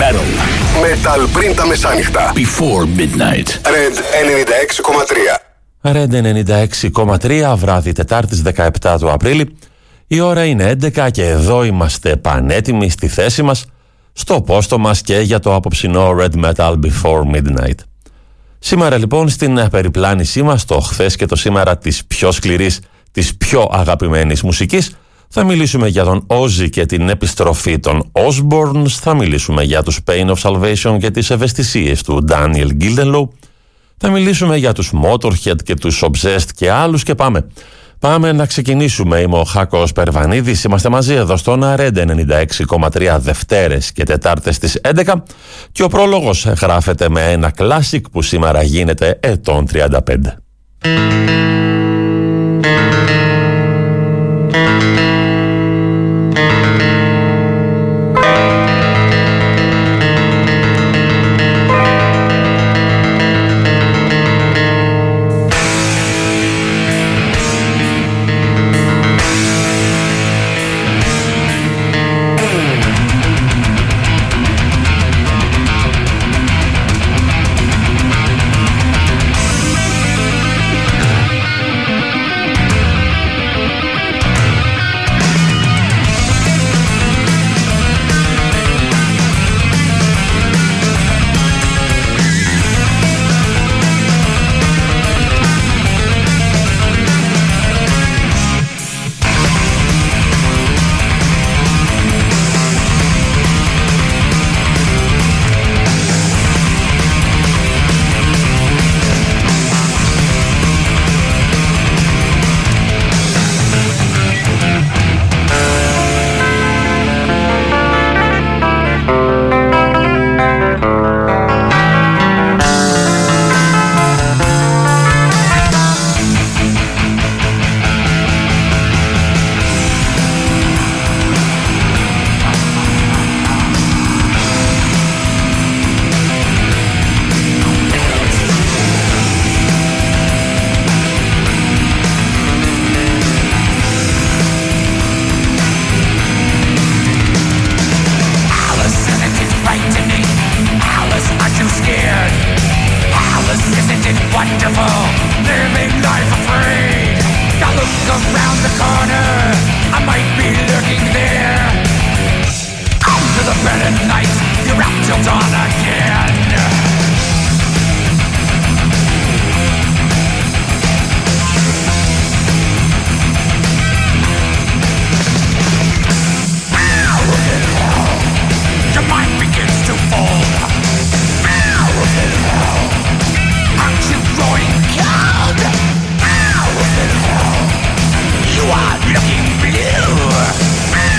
Metal. Metal πριν τα μεσάνυχτα. Before midnight. Red 96,3. Red 96,3, βράδυ Τετάρτης 17 του Απρίλη. Η ώρα είναι 11 και εδώ είμαστε πανέτοιμοι στη θέση μας, στο πόστο μας και για το απόψινό Red Metal Before Midnight. Σήμερα λοιπόν στην περιπλάνησή μας, το χθες και το σήμερα της πιο σκληρής, της πιο αγαπημένης μουσικής, θα μιλήσουμε για τον Ozzy και την επιστροφή των Osbournes, θα μιλήσουμε για τους Pain of Salvation και τις ευαισθησίες του Daniel Gildenlow, θα μιλήσουμε για τους Motorhead και τους Obsessed και άλλους και πάμε. Πάμε να ξεκινήσουμε. Είμαι ο Χάκος Περβανίδης, είμαστε μαζί εδώ στον Red 96,3 Δευτέρες και Τετάρτες στις 11 και ο πρόλογος γράφεται με ένα κλάσικ που σήμερα γίνεται ετών 35.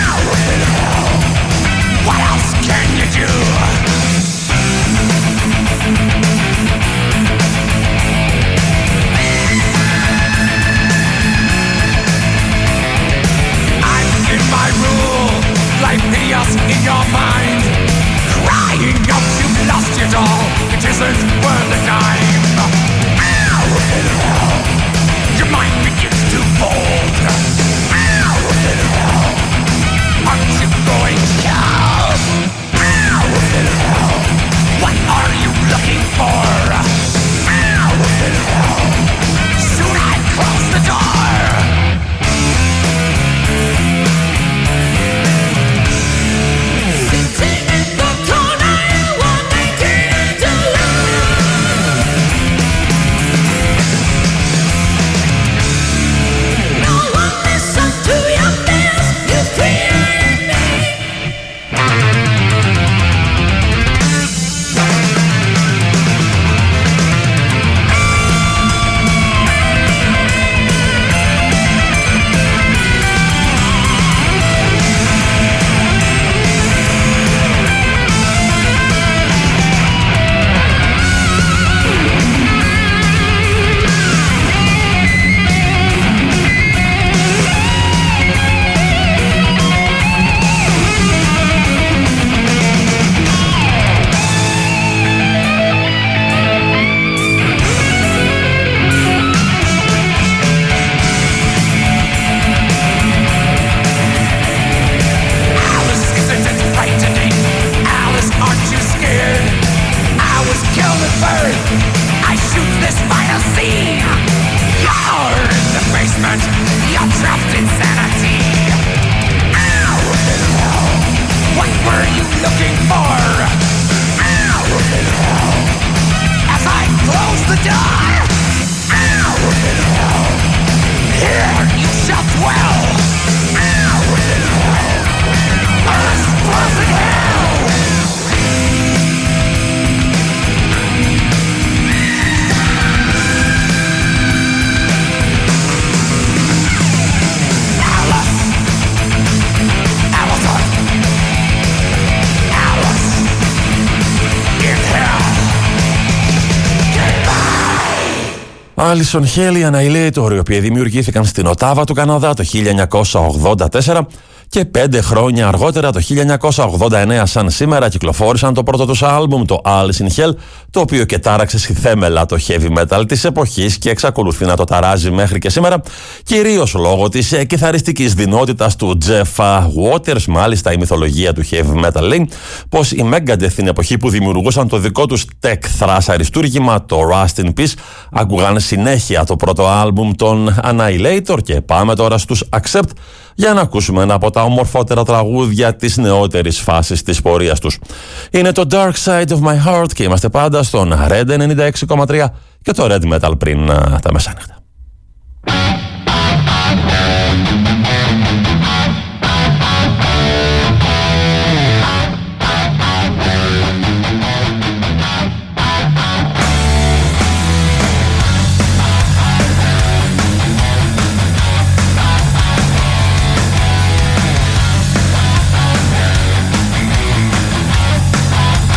What else can you do? Alison Hale, οι Annihilator, οι οποίοι δημιουργήθηκαν στην Οτάβα του Καναδά το 1984 και 5 χρόνια αργότερα, το 1989 σαν σήμερα, κυκλοφόρησαν το πρώτο τους άλμπουμ, το Alice in Hell, το οποίο και τάραξε στη θέμελα το heavy metal της εποχής και εξακολουθεί να το ταράζει μέχρι και σήμερα, κυρίως λόγω της κιθαριστικής δυνότητας του Jeff Waters. Μάλιστα, η μυθολογία του heavy metal λέει πως οι Megadeth την εποχή που δημιουργούσαν το δικό τους tech thrash αριστούργημα, το Rust in Peace, άκουγαν συνέχεια το πρώτο άλμπουμ των Annihilator. Και πάμε τώρα στους Accept για να ακούσουμε ένα από τα ομορφότερα τραγούδια της νεότερης φάσης της πορείας τους. Είναι το Dark Side of My Heart και είμαστε πάντα στον Red 96,3 και το Red Metal πριν τα μεσάνυχτα.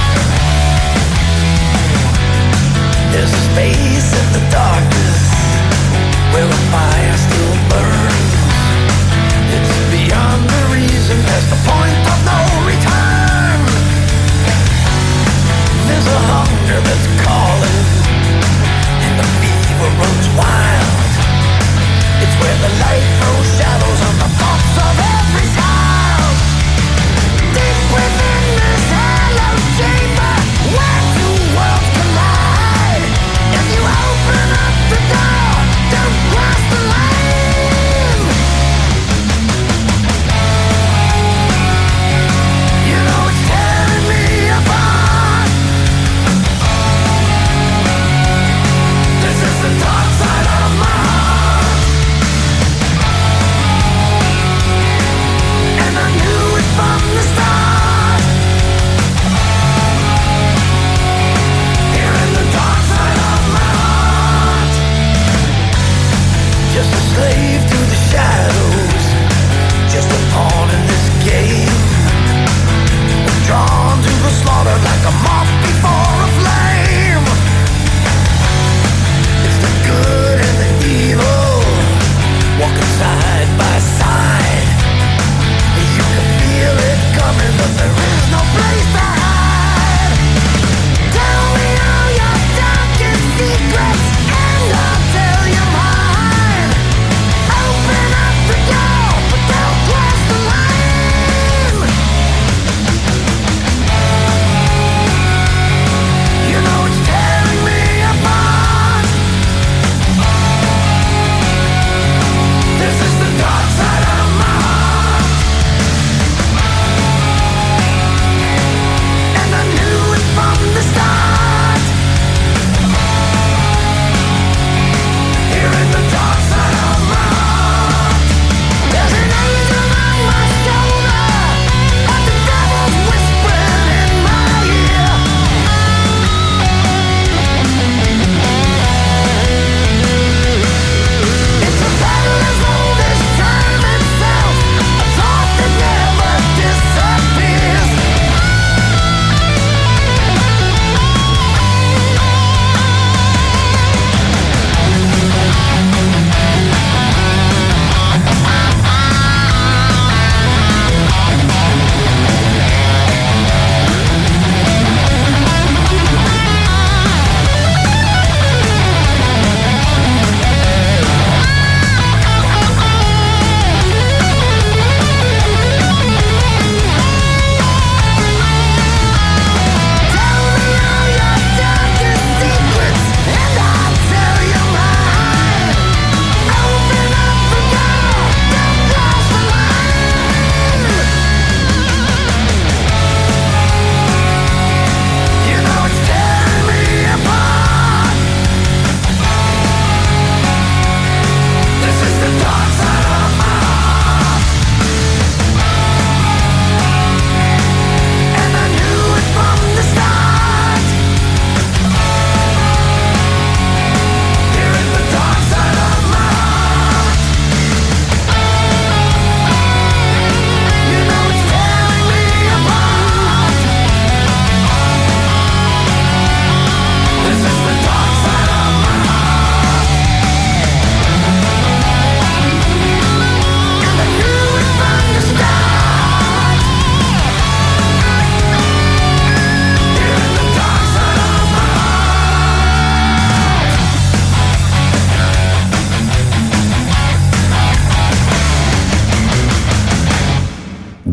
There's a space in the darkness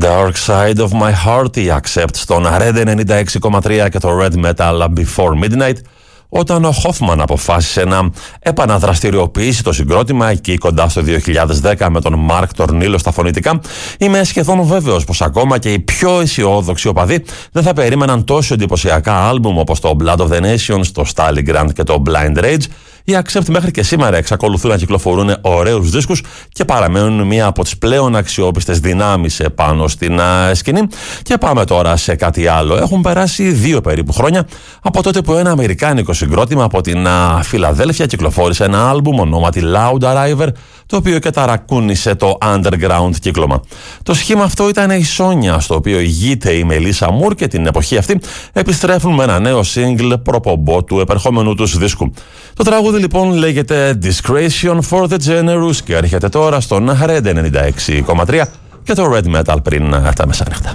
Dark Side of My Heart, η Accept στον Red 96,3 και το Red Metal Before Midnight, όταν ο Hoffman αποφάσισε να επαναδραστηριοποιήσει το συγκρότημα εκεί κοντά στο 2010 με τον Μαρκ Τορνίλο στα φωνητικά, είμαι σχεδόν βέβαιος πως ακόμα και οι πιο αισιόδοξοι οπαδοί δεν θα περίμεναν τόσο εντυπωσιακά άλμπουμ όπως το Blood of the Nations, το Stalingrad και το Blind Rage. Οι Accept μέχρι και σήμερα εξακολουθούν να κυκλοφορούν ωραίους δίσκους και παραμένουν μία από τις πλέον αξιόπιστες δυνάμεις πάνω στην σκηνή. Και πάμε τώρα σε κάτι άλλο. Έχουν περάσει 2 περίπου χρόνια από τότε που ένα αμερικάνικο συγκρότημα από την Φιλαδέλφια κυκλοφόρησε ένα άλμπουμ ονόματι Loud Arriver, το οποίο και ταρακούνησε το underground κύκλωμα. Το σχήμα αυτό ήταν η Σόνια, στο οποίο ηγείται η Μελίσσα Μουρ και την εποχή αυτή επιστρέφουν με ένα νέο single προπομπό του επερχόμενου τους δίσκου. Το τραγούδι λοιπόν λέγεται Discretion for the Generous και έρχεται τώρα στον Red 96,3 και το Red Metal πριν τα μεσάνυχτα.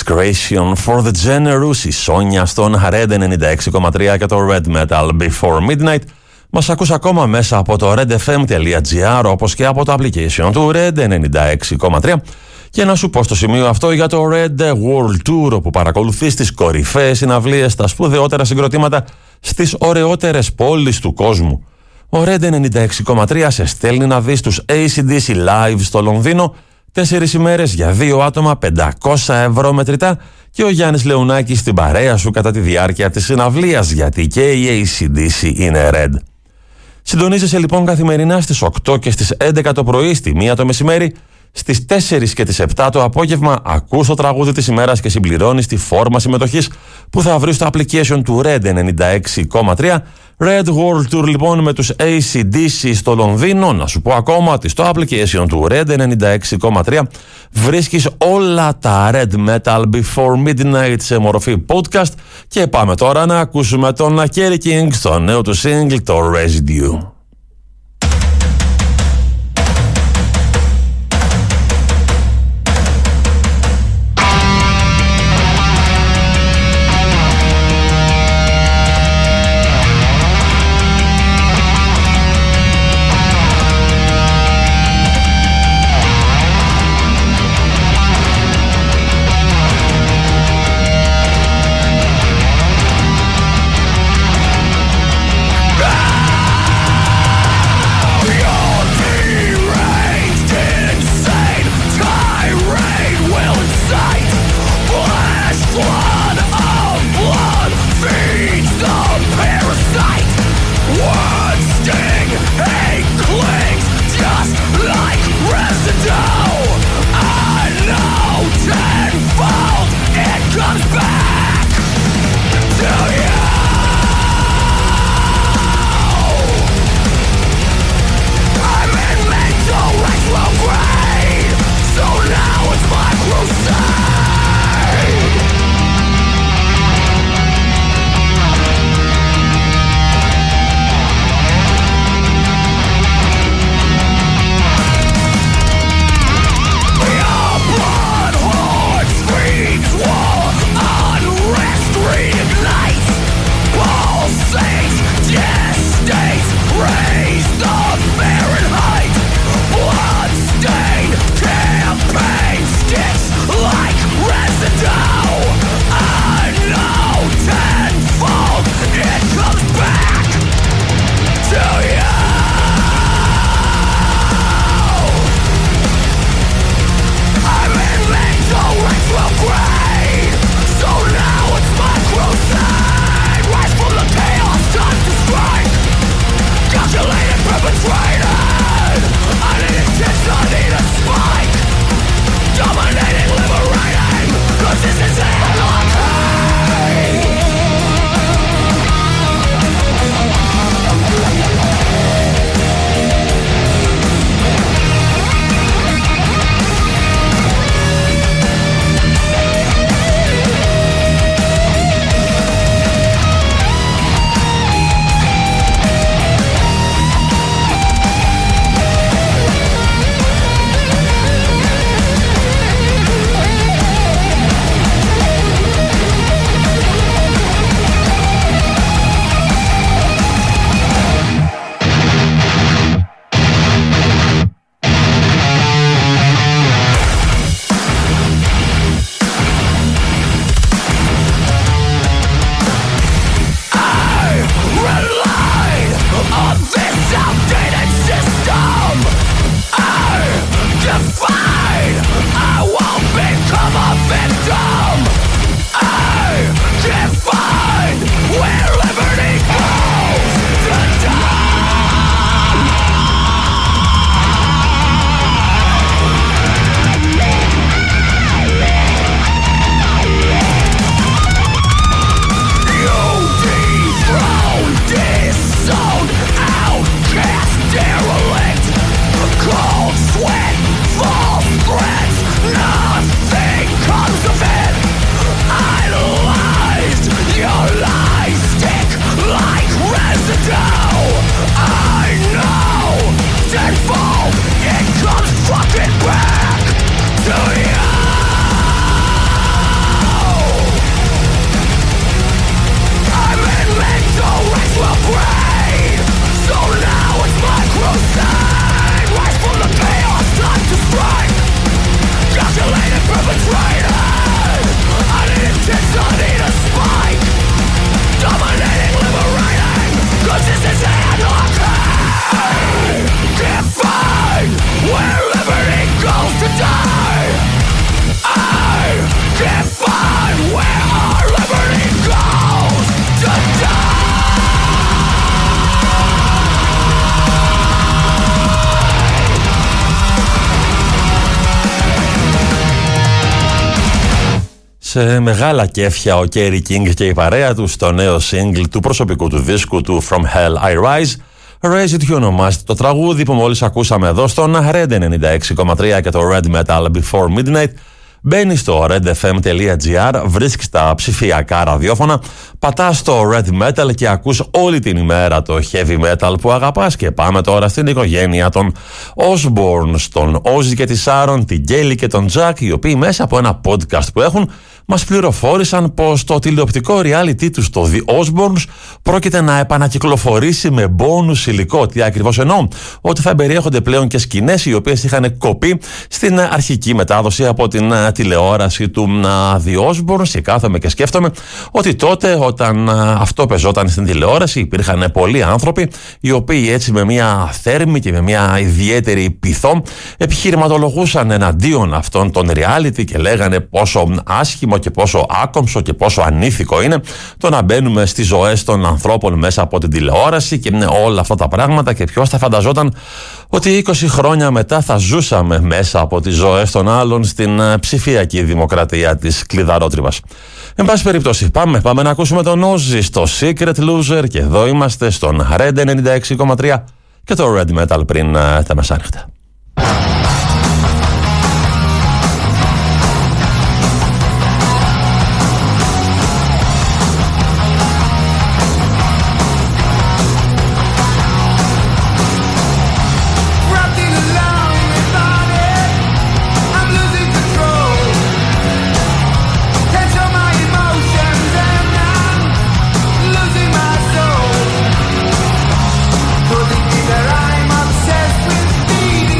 Discretion for the Generous, η Sonia στον Red 96,3 και το Red Metal Before Midnight. Μας ακούς ακόμα μέσα από το redfm.gr όπως και από το application του Red 96,3. Και να σου πω στο σημείο αυτό για το Red World Tour, όπου παρακολουθείς τις κορυφαίες συναυλίες, τα σπουδαιότερα συγκροτήματα στις ωραιότερες πόλεις του κόσμου. Ο Red 96,3 σε στέλνει να δεις τους AC/DC live στο Λονδίνο, 4 ημέρες για 2 άτομα, 500 ευρώ μετρητά, και ο Γιάννης Λεωνάκης στην παρέα σου κατά τη διάρκεια της συναυλίας, γιατί και η AC/DC είναι Red. Συντονίζεσαι λοιπόν καθημερινά στις 8 και στις 11 το πρωί, στη 1 το μεσημέρι, στις 4 και τις 7 το απόγευμα ακούς το τραγούδι της ημέρας και συμπληρώνεις τη φόρμα συμμετοχής που θα βρεις στο application του Red 96,3. Red World Tour λοιπόν με τους AC/DC στο Λονδίνο. Να σου πω ακόμα ότι στο application του Red 96,3 βρίσκεις όλα τα Red Metal Before Midnight σε μορφή podcast. Και πάμε τώρα να ακούσουμε τον Kerry King στο νέο του single, το Residue. σε μεγάλα κέφια ο Κέρι Κίνγκ και η παρέα του στο νέο single του προσωπικού του δίσκου του From Hell I Rise. Raise It You ονομάζεται το τραγούδι που μόλις ακούσαμε εδώ στον Red 96,3 και το Red Metal Before Midnight. Μπαίνεις στο redfm.gr, βρίσκεις τα ψηφιακά ραδιόφωνα, πατάς στο Red Metal και ακούς όλη την ημέρα το heavy metal που αγαπάς. Και πάμε τώρα στην οικογένεια των Osbourne, τον Ozzy και τη Sharon, την Kelly και τον Jack, οι οποίοι μέσα από ένα podcast που έχουν μας πληροφόρησαν πως το τηλεοπτικό reality τους, το The Osbournes, πρόκειται να επανακυκλοφορήσει με bonus υλικό. Τι ακριβώς εννοώ? Ότι θα περιέχονται πλέον και σκηνές οι οποίες είχαν κοπεί στην αρχική μετάδοση από την τηλεόραση του The Osbournes. Και κάθομαι και σκέφτομαι ότι τότε, όταν αυτό πεζόταν στην τηλεόραση, υπήρχαν πολλοί άνθρωποι οι οποίοι έτσι με μια θέρμη και με μια ιδιαίτερη πειθό επιχειρηματολογούσαν εναντίον αυτών των reality και λέγανε πόσο άσχημο και πόσο άκομψο και πόσο ανήθικο είναι το να μπαίνουμε στις ζωές των ανθρώπων μέσα από την τηλεόραση και όλα αυτά τα πράγματα. Και ποιος θα φανταζόταν ότι 20 χρόνια μετά θα ζούσαμε μέσα από τις ζωές των άλλων στην ψηφιακή δημοκρατία της κλειδαρότριβας. Εν πάση περιπτώσει, πάμε να ακούσουμε τον Ozzy στο Secret Loser και εδώ είμαστε στον Red 96,3 και το Red Metal πριν τα μεσάνυχτα. I'm obsessed with speed.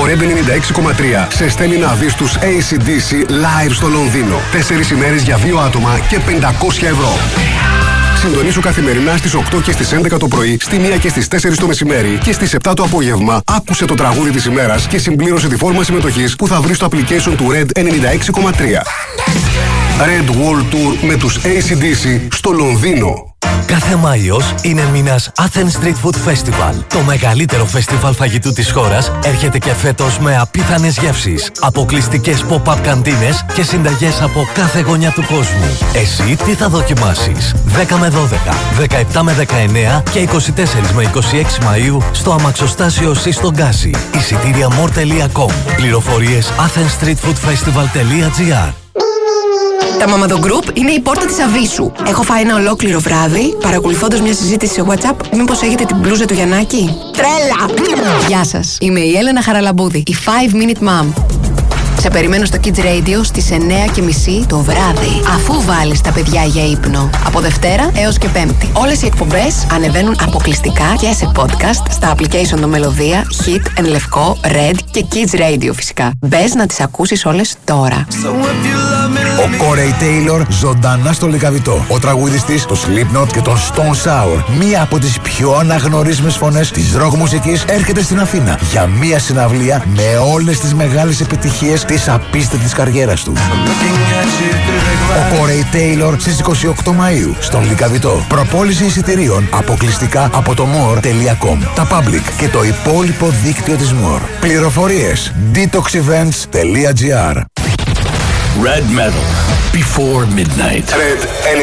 Red 96,3 σε στέλνει να δεις τους AC/DC live στο Λονδίνο. 4 ημέρες για 2 άτομα και 500 ευρώ. Συντονίσου καθημερινά στις 8 και στις 11 το πρωί, στη 1 και στις 4 το μεσημέρι και στις 7 το απόγευμα. Άκουσε το τραγούδι της ημέρας και συμπλήρωσε τη φόρμα συμμετοχής που θα βρεις στο application του Red 96,3. Red World Tour με τους AC/DC στο Λονδίνο. Κάθε Μάιος είναι μήνας Athens Street Food Festival. Το μεγαλύτερο φεστιβάλ φαγητού της χώρας έρχεται και φέτος με απίθανες γεύσεις, αποκλειστικές pop-up καντίνες και συνταγές από κάθε γωνιά του κόσμου. Εσύ τι θα δοκιμάσεις? 10 με 12, 17 με 19 και 24 με 26 Μαΐου στο αμαξοστάσιο C στον Γκάζι. Εισιτήρια more.com. Πληροφορίες athensstreetfoodfestival.gr. Τα Mamado Group είναι η πόρτα της Αβίσου. Έχω φάει ένα ολόκληρο βράδυ παρακολουθώντας μια συζήτηση σε WhatsApp. Μήπως έχετε την μπλούζα του Γιαννάκη? Τρέλα! Γεια σας. Είμαι η Έλενα Χαραλαμπούδη, η 5 Minute Mom. Σε περιμένω στο Kids Radio στις 9:30 το βράδυ, αφού βάλεις τα παιδιά για ύπνο. Από Δευτέρα έως και Πέμπτη. Όλες οι εκπομπές ανεβαίνουν αποκλειστικά και σε podcast στα application το Μελωδία, Hit, Ενλευκό, Red και Kids Radio φυσικά. Μπες να τις ακούσεις όλες τώρα. Ο Corey Taylor ζωντανά στο Λυκαβητό. Ο τραγουδιστής, το Slipknot και τον Stone Sour, μία από τις πιο αναγνωρίσιμες φωνές της rock μουσικής, έρχεται στην Αθήνα για μία συναυλία με όλες τις μεγάλες επιτυχίες της απίστευτης καριέρας του. Ο Corey Taylor στις 28 Μαΐου στον Λυκαβητό. Προπόληση εισιτηρίων αποκλειστικά από το more.com, τα public και το υπόλοιπο δίκτυο της More. Πληροφορίες detoxevents.gr. Red Metal, Before Midnight. Red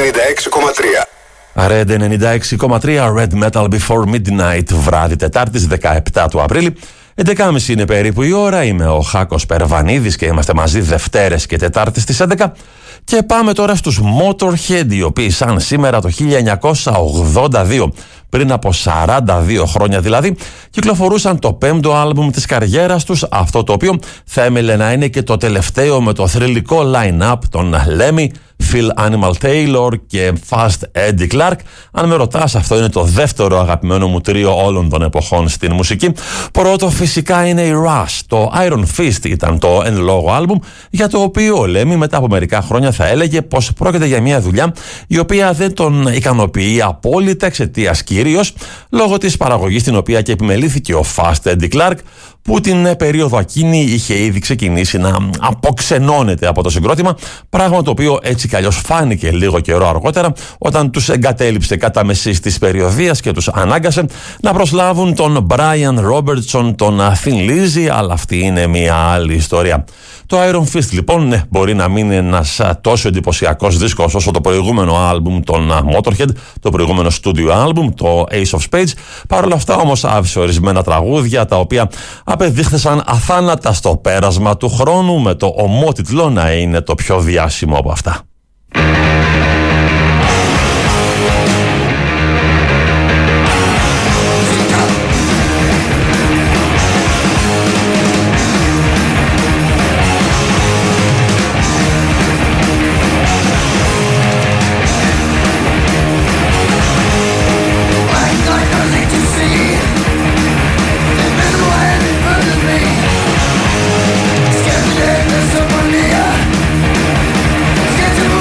96,3. Red 96,3, Red Metal Before Midnight, βράδυ Τετάρτης 17 του Απρίλη. 11.30 είναι περίπου η ώρα. Είμαι ο Χάκος Περβανίδης και είμαστε μαζί Δευτέρες και Τετάρτης στις 11. Και πάμε τώρα στους Motorhead, οι οποίοι σαν σήμερα το 1982, πριν από 42 χρόνια δηλαδή, κυκλοφορούσαν το 5ο άλμπουμ της καριέρας τους, αυτό το οποίο θα έμελε να είναι και το τελευταίο με το θρυλικό line-up των Lemmy, Phil Animal Taylor και Fast Eddie Clark. Αν με ρωτάς, αυτό είναι το δεύτερο αγαπημένο μου τρίο όλων των εποχών στην μουσική. Πρώτο φυσικά είναι η Rush. Το Iron Fist ήταν το εν λόγω άλμπουμ, για το οποίο ο Lemmy μετά από μερικά χρόνια θα έλεγε πως πρόκειται για μια δουλειά η οποία δεν τον ικανοποιεί απόλυτα, εξαιτίας κυρίως λόγω της παραγωγής την οποία και επιμελήθηκε ο Fast Eddie Clark, που την περίοδο εκείνη είχε ήδη ξεκινήσει να αποξενώνεται από το συγκρότημα, πράγμα το οποίο έτσι κι αλλιώς φάνηκε λίγο καιρό αργότερα όταν τους εγκατέλειψε κατά μεσής της περιοδίας και τους ανάγκασε να προσλάβουν τον Brian Robertson, τον Thin Lizzy, αλλά αυτή είναι μια άλλη ιστορία. Το Iron Fist λοιπόν, ναι, μπορεί να μην είναι ένας τόσο εντυπωσιακός δίσκος όσο το προηγούμενο άλμπουμ των Motorhead, το προηγούμενο studio άλμπουμ, το Ace of Spades. Παρ' όλα αυτά όμως άφησε ορισμένα τραγούδια τα οποία απεδείχθησαν αθάνατα στο πέρασμα του χρόνου, με το ομότιτλο να είναι το πιο διάσημο από αυτά. Get to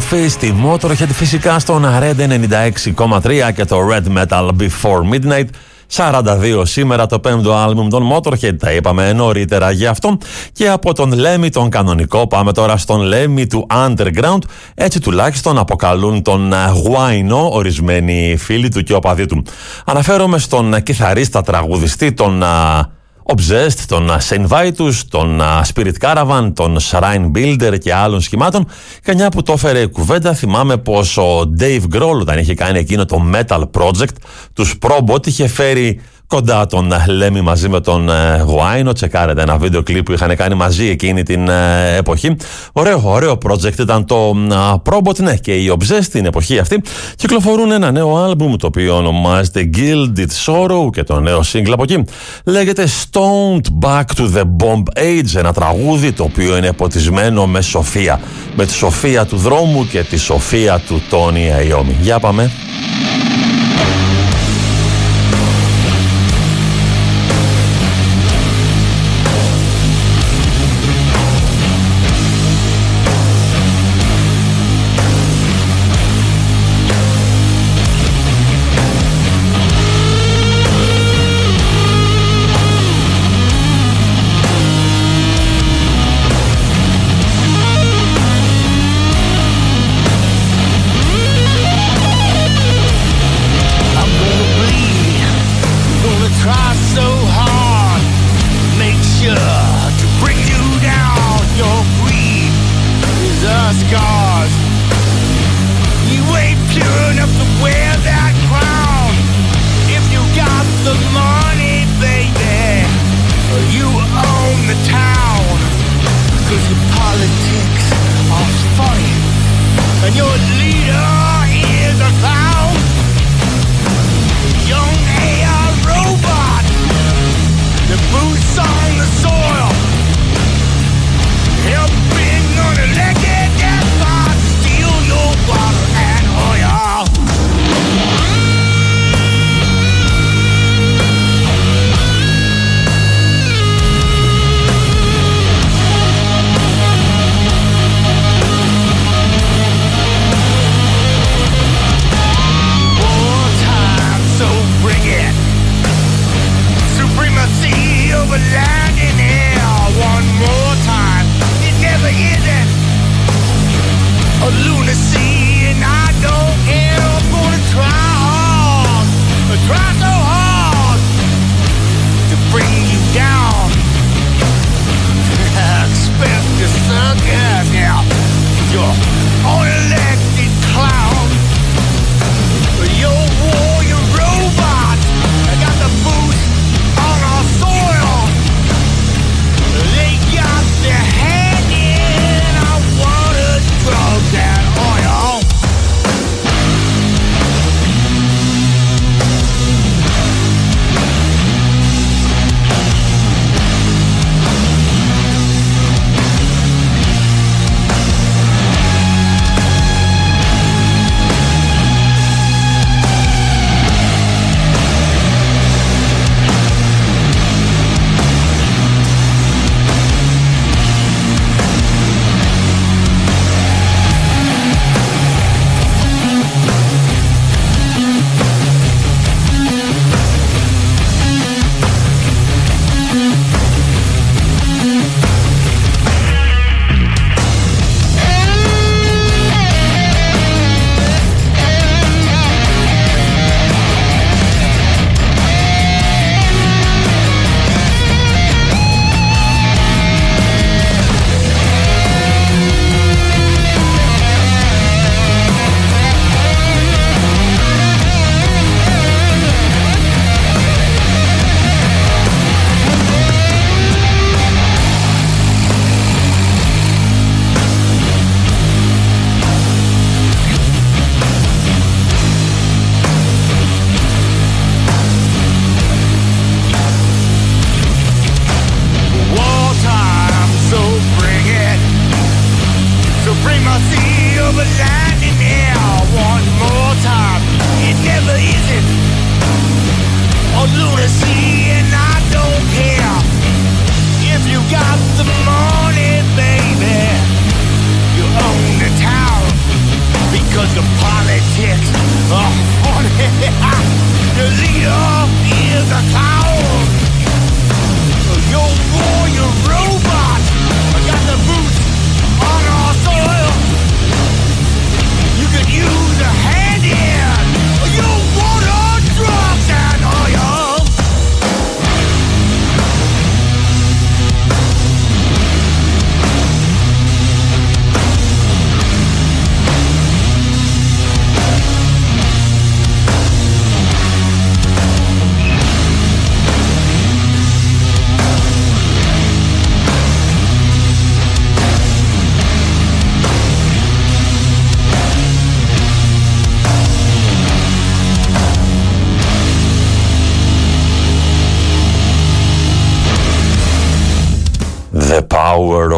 Murphy στη Motorhead, φυσικά στον Red 96,3 και το Red Metal Before Midnight. 42 σήμερα το 5ο άλμπουμ των Motorhead, τα είπαμε νωρίτερα γι' αυτό. Και από τον Lemmy τον κανονικό πάμε τώρα στον Lemmy του Underground. Έτσι τουλάχιστον αποκαλούν τον Γουάινο ορισμένοι φίλοι του και οπαδοί του. Αναφέρομαι στον κιθαρίστα τραγουδιστή, τον Obsessed, τον Saint Vitus, τον Spirit Caravan, τον Shrine Builder και άλλων σχημάτων. Κανιά που το έφερε η κουβέντα, θυμάμαι πως ο Dave Grohl, όταν είχε κάνει εκείνο το Metal Project, τους Probot, είχε φέρει κοντά τον Lemmy μαζί με τον Γουάινο. Τσεκάρετε ένα βίντεο κλιπ που είχαν κάνει μαζί εκείνη την εποχή. Ωραίο project ήταν το Probot, ναι, και οι Obsessed την εποχή αυτή κυκλοφορούν ένα νέο άλμπουμ το οποίο ονομάζεται Gilded Sorrow και το νέο single από εκεί λέγεται Stoned Back to the Bomb Age, ένα τραγούδι το οποίο είναι ποτισμένο με σοφία, με τη σοφία του δρόμου και τη σοφία του Τόνι Αϊόμι. Για πάμε.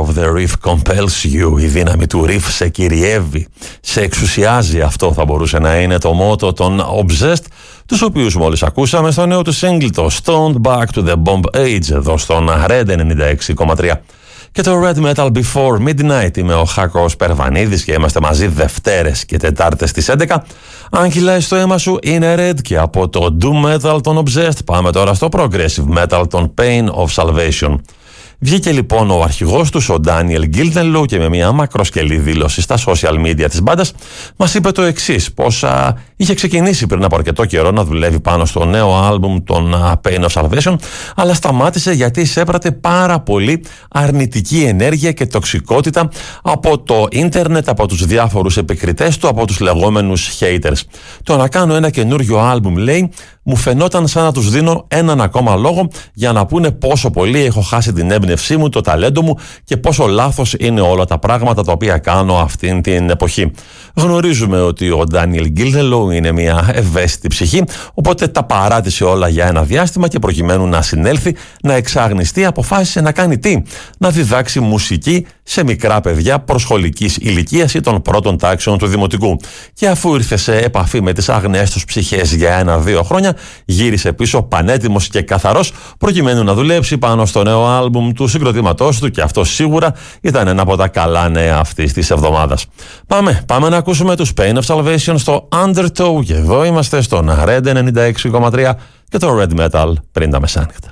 of the riff compels you. Η δύναμη του riff σε κυριεύει, σε εξουσιάζει. Αυτό θα μπορούσε να είναι το μότο των Obsessed, τους οποίους μόλις ακούσαμε στο νέο του single, το Stoned Back to the Bomb Age, εδώ στον Red 96,3. Και το Red Metal Before Midnight. Είμαι ο Χάκος Περβανίδης και είμαστε μαζί Δευτέρες και Τετάρτες στις 11. Αν κυλάει στο αίμα σου είναι Red, και από το Doom Metal των Obsessed πάμε τώρα στο Progressive Metal των Pain of Salvation. Βγήκε λοιπόν ο αρχηγός τους, ο Daniel Gildenlow, και με μια μακροσκελή δήλωση στα social media της μπάντας μας είπε το εξής, πως είχε ξεκινήσει πριν από αρκετό καιρό να δουλεύει πάνω στο νέο άλμπουμ των Pain of Salvation, αλλά σταμάτησε γιατί εισέπρατε πάρα πολύ αρνητική ενέργεια και τοξικότητα από το ίντερνετ, από τους διάφορους επικριτές του, από τους λεγόμενους haters. Το να κάνω ένα καινούριο άλμπουμ, λέει, μου φαινόταν σαν να τους δίνω έναν ακόμα λόγο για να πούνε πόσο πολύ έχω χάσει την έμπνευσή μου, το ταλέντο μου και πόσο λάθος είναι όλα τα πράγματα τα οποία κάνω αυτήν την εποχή. Γνωρίζουμε ότι ο Daniel Gildenlow είναι μια ευαίσθητη ψυχή, οπότε τα παράτησε όλα για ένα διάστημα και προκειμένου να συνέλθει, να εξαγνιστεί, αποφάσισε να κάνει τι? Να διδάξει μουσική σε μικρά παιδιά προσχολικής ηλικίας ή των πρώτων τάξεων του δημοτικού. Και αφού ήρθε σε επαφή με τις αγνές τους ψυχές για 1-2 χρόνια, γύρισε πίσω πανέτοιμος και καθαρός προκειμένου να δουλέψει πάνω στο νέο άλμπουμ του συγκροτήματός του, και αυτό σίγουρα ήταν ένα από τα καλά νέα αυτής της εβδομάδας. Πάμε να ακούσουμε τους Pain of Salvation στο Undertow, και εδώ είμαστε στον Red 96,3 και το Red Metal πριν τα μεσάνυχτα.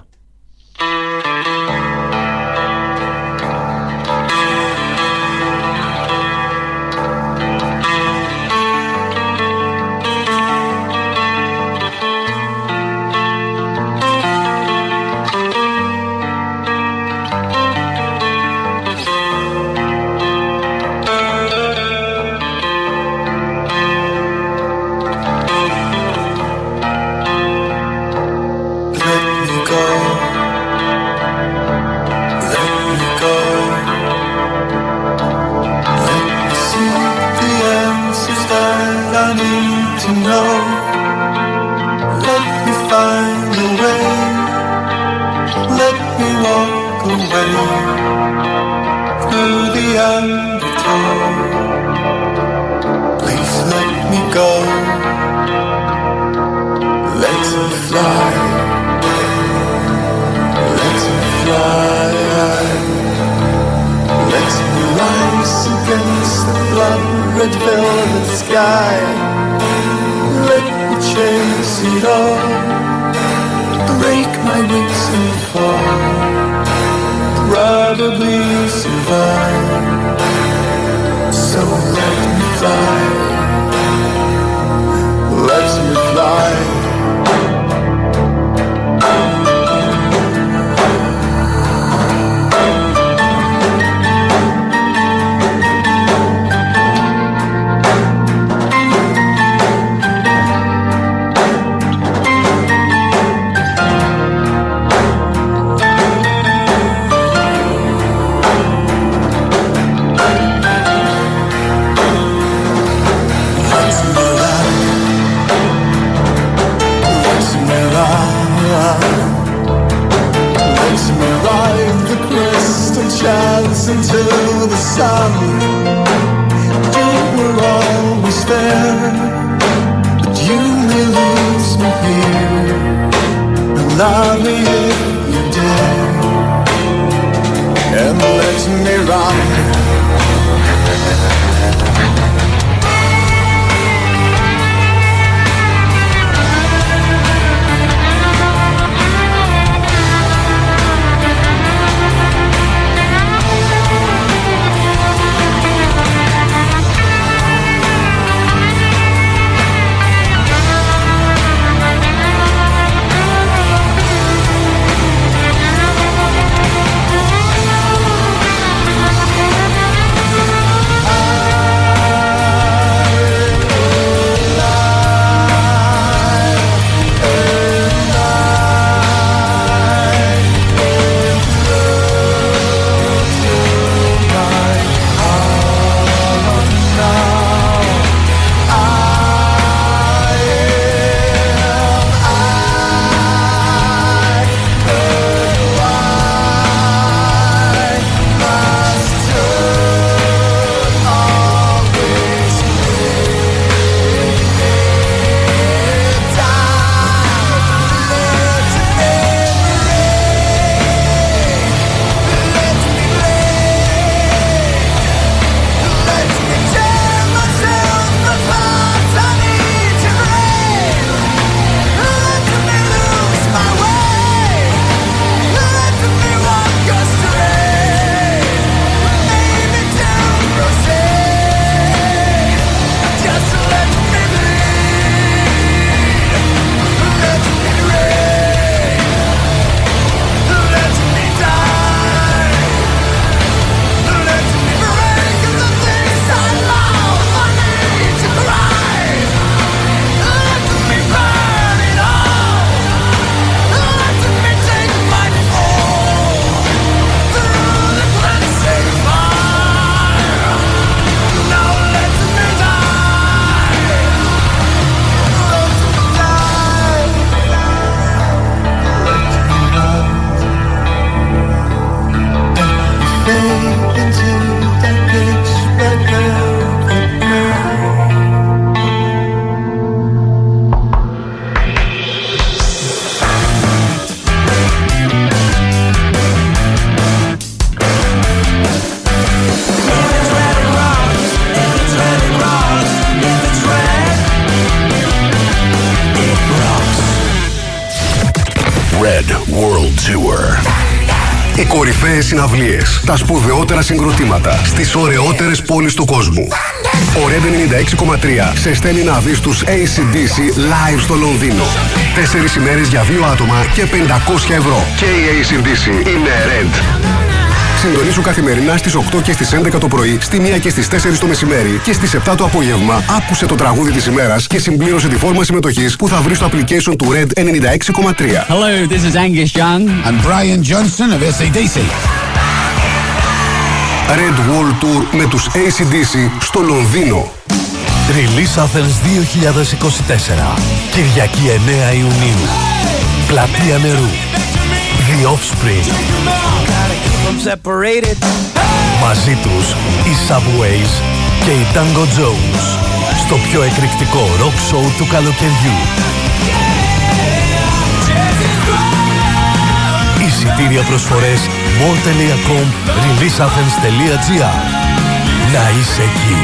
Red World Tour. Οι κορυφαίες συναυλίες, τα σπουδαιότερα συγκροτήματα στις ωραιότερες πόλεις του κόσμου. Ο Red 96,3 σε στέλνει να δεις τους AC/DC live στο Λονδίνο. 4 ημέρες για 2 άτομα και 500 ευρώ. Και οι AC/DC είναι Red. Συντονίσου καθημερινά στις 8 και στις 11 το πρωί, στη 1 και στις 4 το μεσημέρι και στις 7 το απόγευμα. Άκουσε το τραγούδι της ημέρας και συμπλήρωσε τη φόρμα συμμετοχής που θα βρεις στο application του Red 96,3. Hello, this is Angus Young and Brian Johnson of AC/DC. Red World Tour με τους AC/DC στο Λονδίνο. Release Athens 2024. Κυριακή 9 Ιουνίου. Πλατεία Νερού. The Offspring. Μαζί τους οι Subways και οι Tango Jones στο πιο εκρηκτικό rock show του καλοκαιριού. Εισιτήρια προσφορές more.com, releaseathens.gr. Να είσαι εκεί.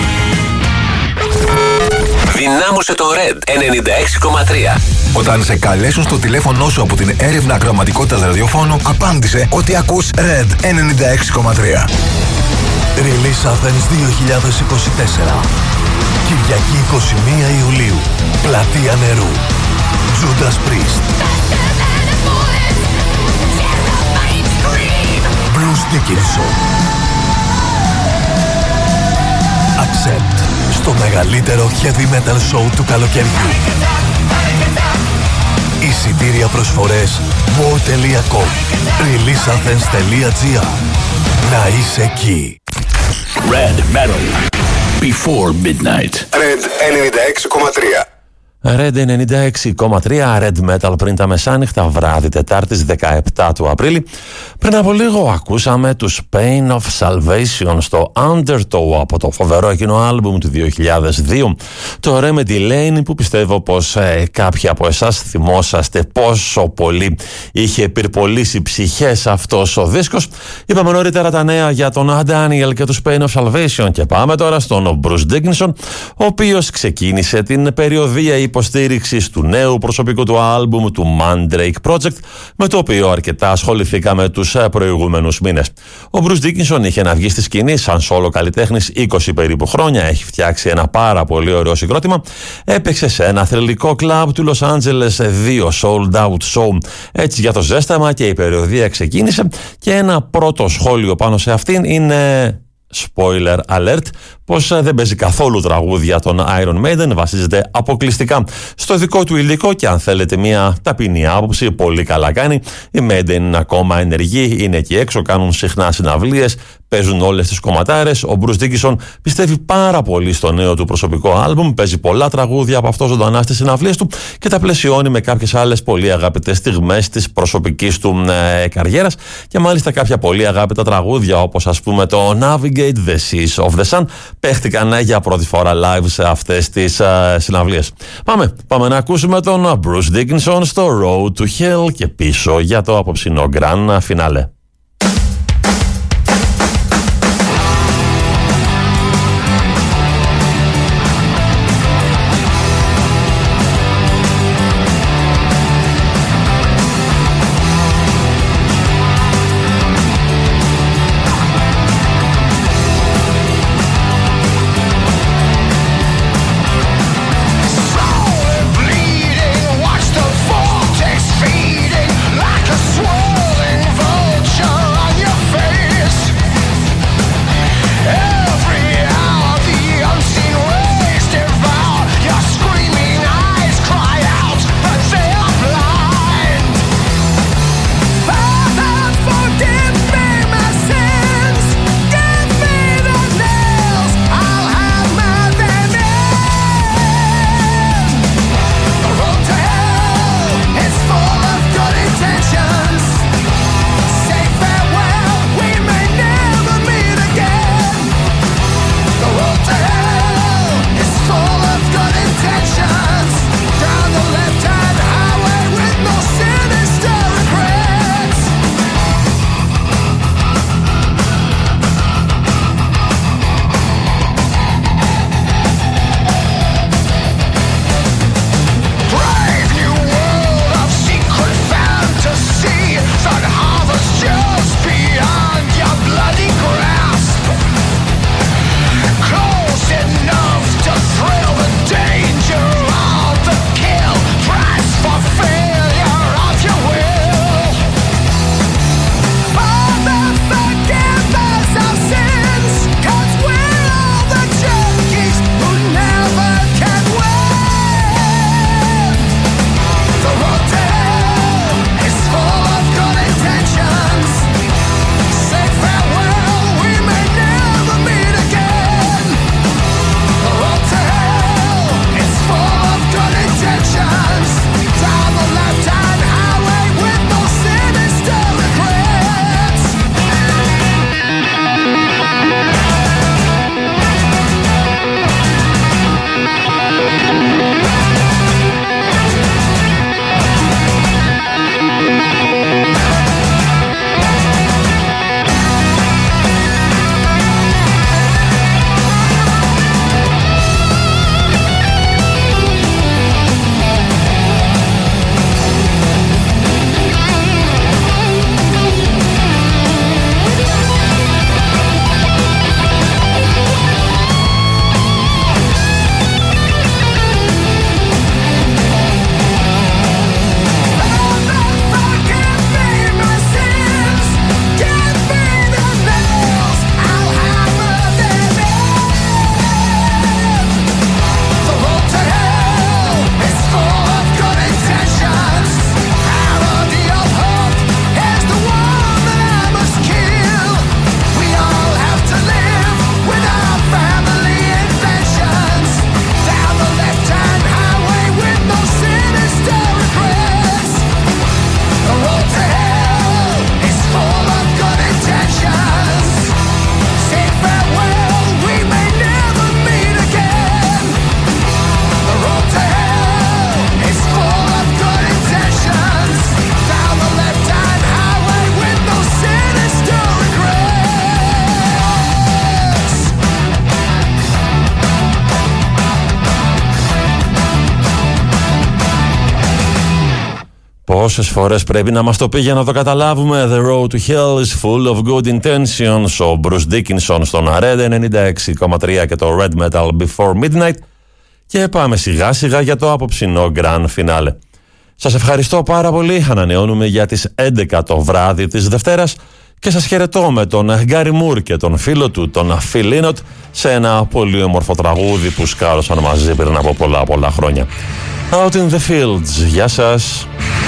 Δυνάμωσε το Red 96,3. Όταν σε καλέσουν στο τηλέφωνο σου από την έρευνα ακροαματικότητας ραδιοφώνου, απάντησε ότι ακούς Red 96,3. Release Athens 2024. Κυριακή 21 Ιουλίου. Πλατεία Νερού. Judas Priest. Bruce Dickinson. Accept. Στο μεγαλύτερο heavy metal show του καλοκαιριού. Εισιτήρια προσφορές more.com, releaseathens.gr. Να είσαι εκεί. Red Metal. Before Midnight. Red 96,3. Red 96,3 Red Metal πριν τα μεσάνυχτα, βράδυ Τετάρτης 17 του Απρίλη. Πριν από λίγο ακούσαμε τους Pain of Salvation στο Undertow από το φοβερό εκείνο άλμπουμ του 2002, το Remedy Lane, που πιστεύω πως κάποιοι από εσάς θυμόσαστε πόσο πολύ είχε πυρπολίσει ψυχές αυτός ο δίσκος. Είπαμε νωρίτερα τα νέα για τον Daniel και τους Pain of Salvation και πάμε τώρα στον Bruce Dickinson, ο οποίος ξεκίνησε την περιοδία υποστήριξης του νέου προσωπικού του άλμπουμ του Mandrake Project, με το οποίο αρκετά ασχοληθήκαμε τους προηγούμενους μήνες. Ο Bruce Dickinson είχε να βγει στη σκηνή σαν solo καλλιτέχνης 20 περίπου χρόνια, έχει φτιάξει ένα πάρα πολύ ωραίο συγκρότημα, έπαιξε σε ένα θρυλικό κλαμπ του Los Angeles 2 sold out show έτσι για το ζέσταμα και η περιοδία ξεκίνησε, και ένα πρώτο σχόλιο πάνω σε αυτήν είναι spoiler alert, πως δεν παίζει καθόλου τραγούδια των Iron Maiden, βασίζεται αποκλειστικά στο δικό του υλικό και αν θέλετε μια ταπεινή άποψη, πολύ καλά κάνει. Οι Maiden είναι ακόμα ενεργοί, είναι εκεί έξω, κάνουν συχνά συναυλίες, παίζουν όλες τις κομματάρες. Ο Bruce Dickinson πιστεύει πάρα πολύ στο νέο του προσωπικό άλμπουμ, παίζει πολλά τραγούδια από αυτό ζωντανά στις συναυλίες του και τα πλαισιώνει με κάποιες άλλες πολύ αγαπητές στιγμές της προσωπικής του καριέρας, και μάλιστα κάποια πολύ αγάπητα τραγούδια όπως ας πούμε το Navigate the Seas of the Sun παίχτηκαν για πρώτη φορά live σε αυτές τις συναυλίες. Πάμε να ακούσουμε τον Bruce Dickinson στο Road to Hell και πίσω για το απόψινό Grand Finale. Watch the vortex feeding like a swollen vulture. Πόσες φορές πρέπει να μας το πει για να το καταλάβουμε? The road to hell is full of good intentions. Ο Bruce Dickinson στον Red 96,3 και το Red Metal Before Midnight. Και πάμε σιγά σιγά για το απόψινό Grand Finale. Σας ευχαριστώ πάρα πολύ. Ανανεώνουμε για τις 11 το βράδυ της Δευτέρας και σας χαιρετώ με τον Γκάρι Μουρ και τον φίλο του, τον Phil Lynott, σε ένα πολύ όμορφο τραγούδι που σκάρωσαν μαζί πριν από πολλά χρόνια. Out in the Fields. Γεια σας.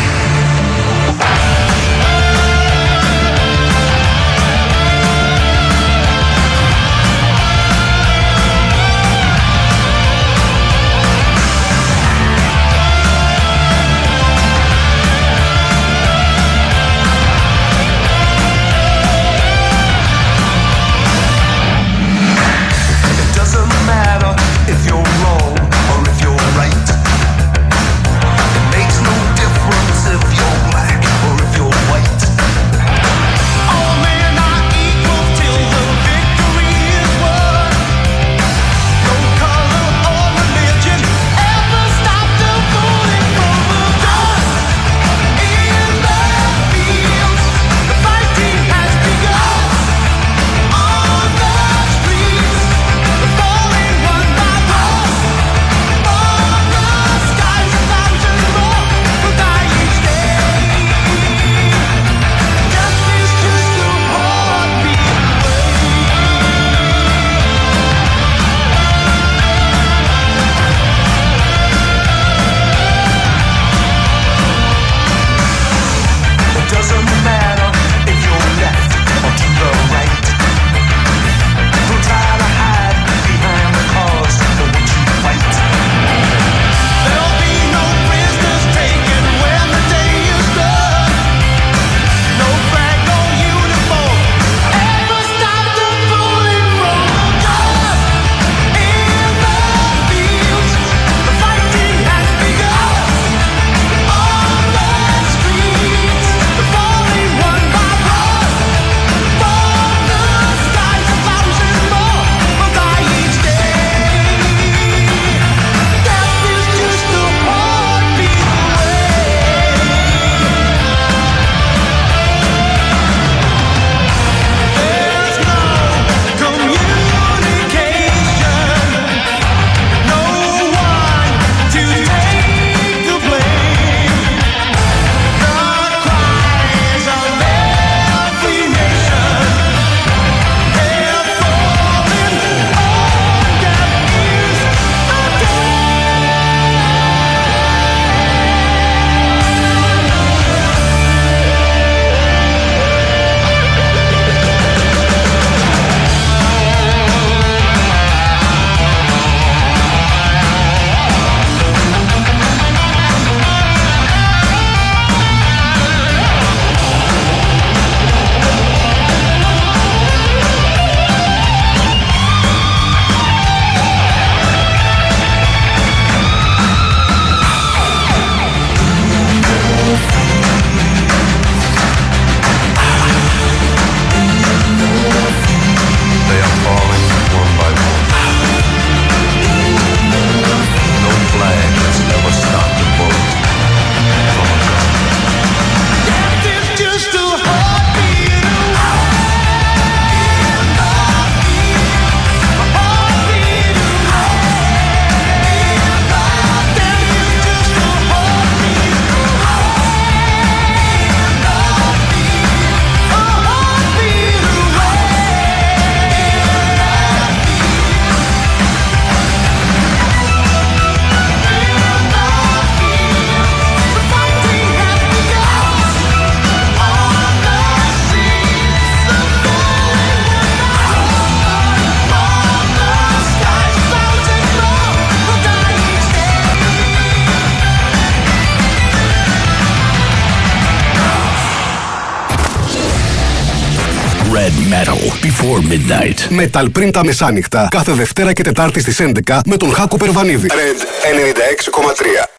Before Midnight. Metal πριν τα μεσάνυχτα. Κάθε Δευτέρα και Τετάρτη στις 11 με τον Χάκο Περβανίδη. Red 96,3.